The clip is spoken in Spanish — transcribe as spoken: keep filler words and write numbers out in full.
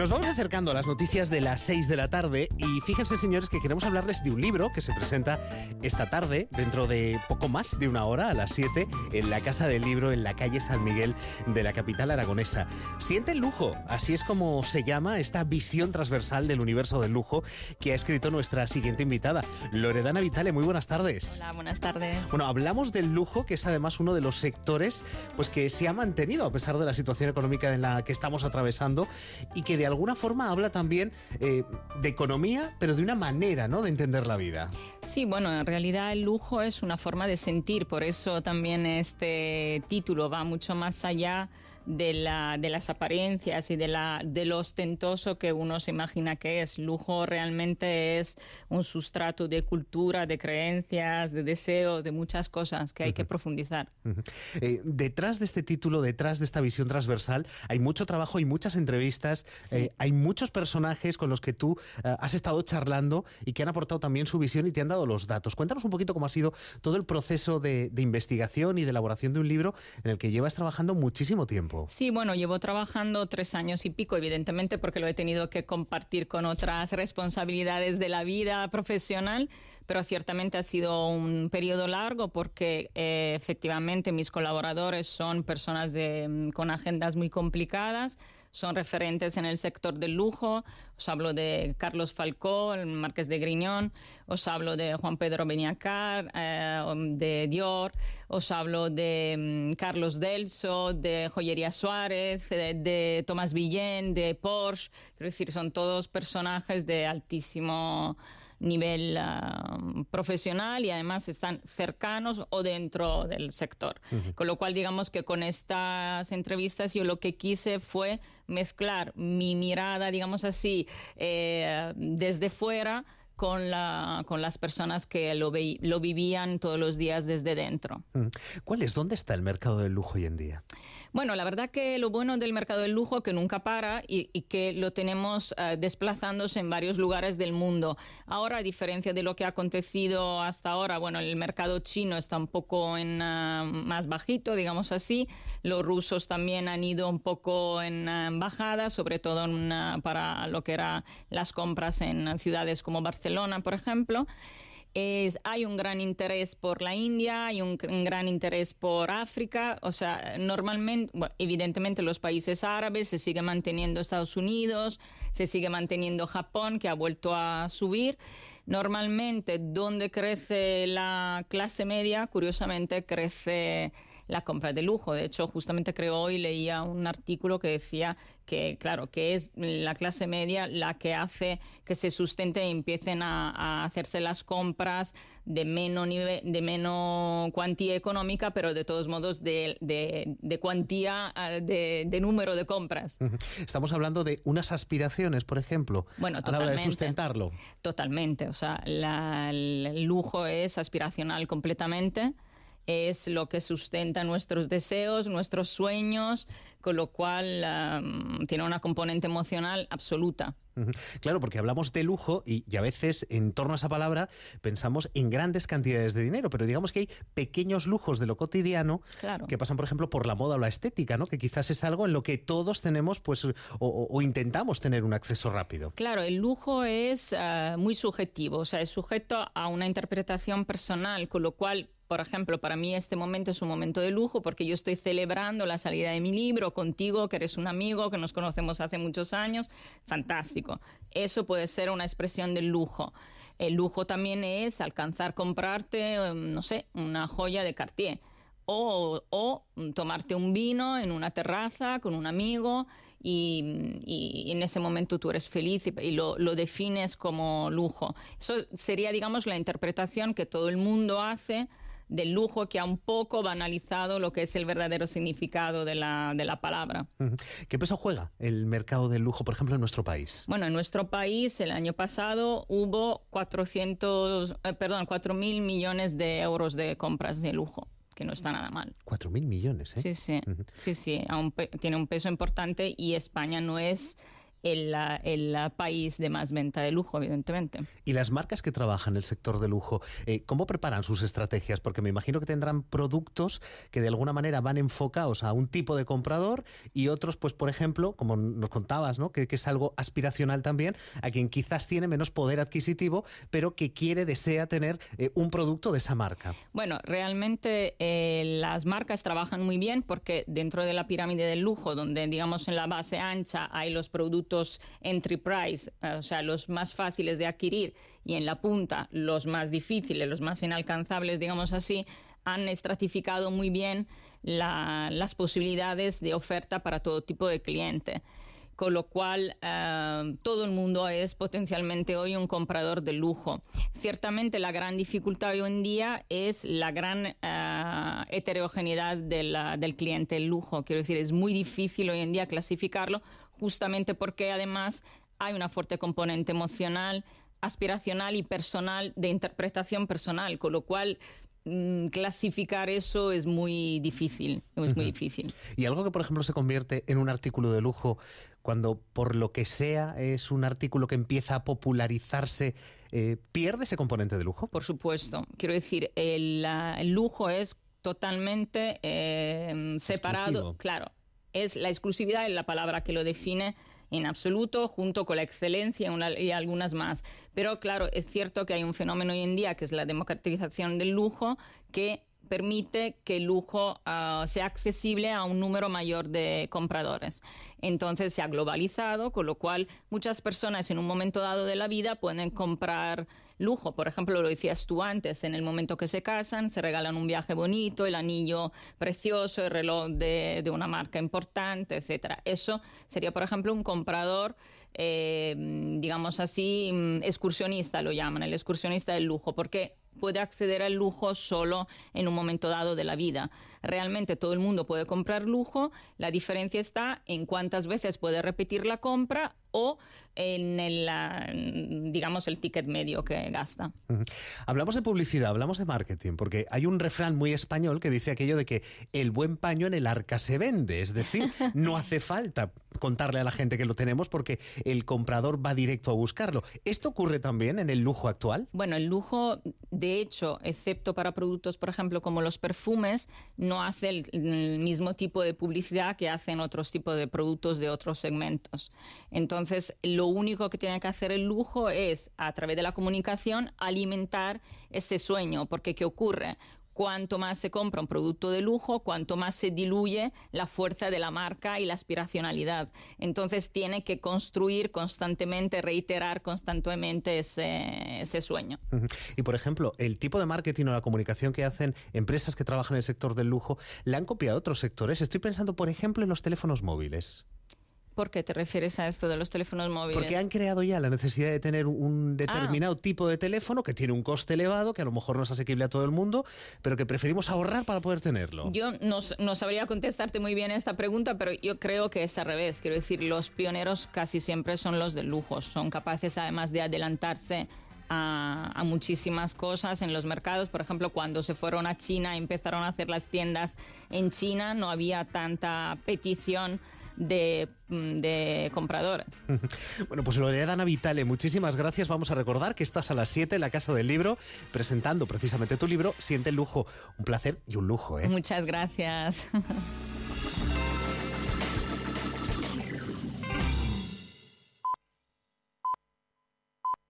Nos vamos acercando a las noticias de las seis de la tarde y fíjense, señores, que queremos hablarles de un libro que se presenta esta tarde, dentro de poco más de una hora, a las siete, en la Casa del Libro, en la calle San Miguel de la capital aragonesa. Siente el lujo, así es como se llama esta visión transversal del universo del lujo que ha escrito nuestra siguiente invitada, Loredana Vitale. Muy buenas tardes. Hola, buenas tardes. Bueno, hablamos del lujo, que es además uno de los sectores pues que se ha mantenido a pesar de la situación económica en la que estamos atravesando y que de alguna forma habla también eh, de economía, pero de una manera, ¿no?, de entender la vida. Sí, bueno, en realidad el lujo es una forma de sentir, por eso también este título va mucho más allá de, la, de las apariencias y de, la, de lo ostentoso que uno se imagina que es. Lujo realmente es un sustrato de cultura, de creencias, de deseos, de muchas cosas que hay uh-huh. que profundizar. Uh-huh. Eh, detrás de este título, detrás de esta visión transversal, hay mucho trabajo, hay muchas entrevistas, sí. eh, hay muchos personajes con los que tú uh, has estado charlando y que han aportado también su visión y te han dado los datos. Cuéntanos un poquito cómo ha sido todo el proceso de, de investigación y de elaboración de un libro en el que llevas trabajando muchísimo tiempo. Sí, bueno, llevo trabajando tres años y pico, evidentemente, porque lo he tenido que compartir con otras responsabilidades de la vida profesional, pero ciertamente ha sido un periodo largo porque eh, efectivamente mis colaboradores son personas de, con agendas muy complicadas, son referentes en el sector del lujo. Os hablo de Carlos Falcó, el Marqués de Griñón, os hablo de Juan Pedro Beñacar, eh, de Dior, os hablo de um, Carlos Delso, de Joyería Suárez, de, de Thomas Villén, de Porsche. Quiero decir, son todos personajes de altísimo nivel uh, profesional y además están cercanos o dentro del sector. Uh-huh. Con lo cual, digamos que con estas entrevistas yo lo que quise fue mezclar mi mirada, digamos así, eh, desde fuera con, la, con las personas que lo, ve, lo vivían todos los días desde dentro. ¿Cuál es? ¿Dónde está el mercado del lujo hoy en día? Bueno, la verdad que lo bueno del mercado del lujo que nunca para y, y que lo tenemos uh, desplazándose en varios lugares del mundo. Ahora, a diferencia de lo que ha acontecido hasta ahora, bueno, el mercado chino está un poco en, uh, más bajito, digamos así. Los rusos también han ido un poco en uh, bajada, sobre todo en, uh, para lo que eran las compras en ciudades como Barcelona, por ejemplo. Es, hay un gran interés por la India, hay un, un gran interés por África, o sea, normalmente, bueno, evidentemente los países árabes, se sigue manteniendo Estados Unidos, se sigue manteniendo Japón, que ha vuelto a subir. Normalmente, donde crece la clase media, curiosamente, crece la compra de lujo. De hecho, justamente creo hoy leía un artículo que decía que, claro, que es la clase media la que hace que se sustente y empiecen a, a hacerse las compras de menos nivel, de menos cuantía económica, pero de todos modos de, de, de cuantía, de, de número de compras. Estamos hablando de unas aspiraciones, por ejemplo, bueno, a la hora de sustentarlo. Totalmente. O sea, la, el lujo es aspiracional completamente. Es lo que sustenta nuestros deseos, nuestros sueños, con lo cual um, tiene una componente emocional absoluta. Claro, porque hablamos de lujo y, y a veces en torno a esa palabra pensamos en grandes cantidades de dinero, pero digamos que hay pequeños lujos de lo cotidiano, claro, que pasan, por ejemplo, por la moda o la estética, ¿no? Que quizás es algo en lo que todos tenemos, pues, o, o intentamos tener un acceso rápido. Claro, el lujo es uh, muy subjetivo, o sea, es sujeto a una interpretación personal, con lo cual, por ejemplo, para mí este momento es un momento de lujo porque yo estoy celebrando la salida de mi libro contigo, que eres un amigo, que nos conocemos hace muchos años. Fantástico. Eso puede ser una expresión del lujo. El lujo también es alcanzar comprarte, no sé, una joya de Cartier. O, o tomarte un vino en una terraza con un amigo y, y en ese momento tú eres feliz y, y lo, lo defines como lujo. Eso sería, digamos, la interpretación que todo el mundo hace del lujo, que ha un poco banalizado lo que es el verdadero significado de la, de la palabra. ¿Qué peso juega el mercado del lujo, por ejemplo, en nuestro país? Bueno, en nuestro país el año pasado hubo cuatrocientos, eh, perdón, cuatro mil millones de euros de compras de lujo, que no está nada mal. Cuatro mil millones, ¿eh? Sí, sí, uh-huh. sí, sí, a un pe- tiene un peso importante y España no es el, el país de más venta de lujo, evidentemente. Y las marcas que trabajan en el sector de lujo, eh, ¿cómo preparan sus estrategias? Porque me imagino que tendrán productos que de alguna manera van enfocados a un tipo de comprador y otros, pues por ejemplo, como nos contabas, ¿no? que, que es algo aspiracional también, a quien quizás tiene menos poder adquisitivo, pero que quiere, desea tener eh, un producto de esa marca. Bueno, realmente eh, las marcas trabajan muy bien porque dentro de la pirámide del lujo, donde digamos en la base ancha hay los productos entry price, o sea, los más fáciles de adquirir, y en la punta los más difíciles, los más inalcanzables, digamos así, han estratificado muy bien la, las posibilidades de oferta para todo tipo de cliente. Con lo cual eh, todo el mundo es potencialmente hoy un comprador de lujo. Ciertamente la gran dificultad hoy en día es la gran eh, heterogeneidad de la, del cliente del lujo. Quiero decir, es muy difícil hoy en día clasificarlo, justamente porque además hay una fuerte componente emocional, aspiracional y personal, de interpretación personal, con lo cual mm, clasificar eso es muy difícil, es uh-huh. muy difícil. Y algo que, por ejemplo, se convierte en un artículo de lujo cuando, por lo que sea, es un artículo que empieza a popularizarse, eh, ¿pierde ese componente de lujo? Por supuesto. Quiero decir, el, el lujo es totalmente eh, separado. Exclusivo. Claro, es la exclusividad es la palabra que lo define en absoluto, junto con la excelencia y algunas más. Pero claro, es cierto que hay un fenómeno hoy en día que es la democratización del lujo, que permite que el lujo uh, sea accesible a un número mayor de compradores. Entonces se ha globalizado, con lo cual muchas personas en un momento dado de la vida pueden comprar lujo. Por ejemplo, lo decías tú antes, en el momento que se casan, se regalan un viaje bonito, el anillo precioso, el reloj de, de una marca importante, etcétera. Eso sería, por ejemplo, un comprador, eh, digamos así, excursionista lo llaman, el excursionista del lujo, porque puede acceder al lujo solo en un momento dado de la vida. Realmente todo el mundo puede comprar lujo, la diferencia está en cuántas veces puede repetir la compra o en el, digamos, el ticket medio que gasta. Uh-huh. Hablamos de publicidad, hablamos de marketing, porque hay un refrán muy español que dice aquello de que el buen paño en el arca se vende, es decir, no hace falta contarle a la gente que lo tenemos porque el comprador va directo a buscarlo. ¿Esto ocurre también en el lujo actual? Bueno, el lujo, de hecho, excepto para productos, por ejemplo, como los perfumes, no hace el, el mismo tipo de publicidad que hacen otros tipos de productos de otros segmentos. Entonces, lo único que tiene que hacer el lujo es, a través de la comunicación, alimentar ese sueño. Porque, ¿qué ocurre? Cuanto más se compra un producto de lujo, cuanto más se diluye la fuerza de la marca y la aspiracionalidad. Entonces tiene que construir constantemente, reiterar constantemente ese, ese sueño. Uh-huh. Y por ejemplo, el tipo de marketing o la comunicación que hacen empresas que trabajan en el sector del lujo, ¿la han copiado otros sectores? Estoy pensando, por ejemplo, en los teléfonos móviles. ¿Por qué te refieres a esto de los teléfonos móviles? Porque han creado ya la necesidad de tener un determinado ah. tipo de teléfono que tiene un coste elevado, que a lo mejor no es asequible a todo el mundo, pero que preferimos ahorrar para poder tenerlo. Yo no, no sabría contestarte muy bien esta pregunta, pero yo creo que es al revés. Quiero decir, los pioneros casi siempre son los de lujo. Son capaces además de adelantarse a, a muchísimas cosas en los mercados. Por ejemplo, cuando se fueron a China, empezaron a hacer las tiendas en China, no había tanta petición De, de compradores. Bueno, pues Loredana Vitale, muchísimas gracias. Vamos a recordar que estás a las siete en la Casa del Libro presentando precisamente tu libro Siente el lujo. Un placer y un lujo, ¿eh? Muchas gracias.